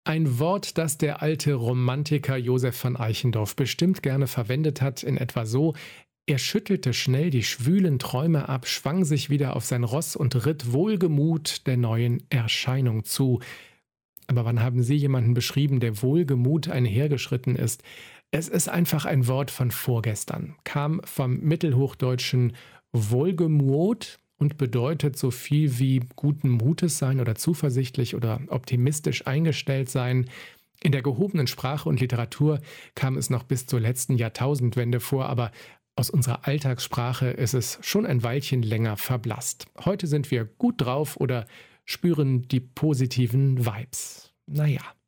Ein Wort, das der alte Romantiker Josef von Eichendorff bestimmt gerne verwendet hat, in etwa so: Er schüttelte schnell die schwülen Träume ab, schwang sich wieder auf sein Ross und ritt wohlgemut der neuen Erscheinung zu. Aber wann haben Sie jemanden beschrieben, der wohlgemut einhergeschritten ist? Es ist einfach ein Wort von vorgestern, kam vom mittelhochdeutschen wohlgemut und bedeutet so viel wie guten Mutes sein oder zuversichtlich oder optimistisch eingestellt sein. In der gehobenen Sprache und Literatur kam es noch bis zur letzten Jahrtausendwende vor, aber aus unserer Alltagssprache ist es schon ein Weilchen länger verblasst. Heute sind wir gut drauf oder spüren die positiven Vibes. Naja.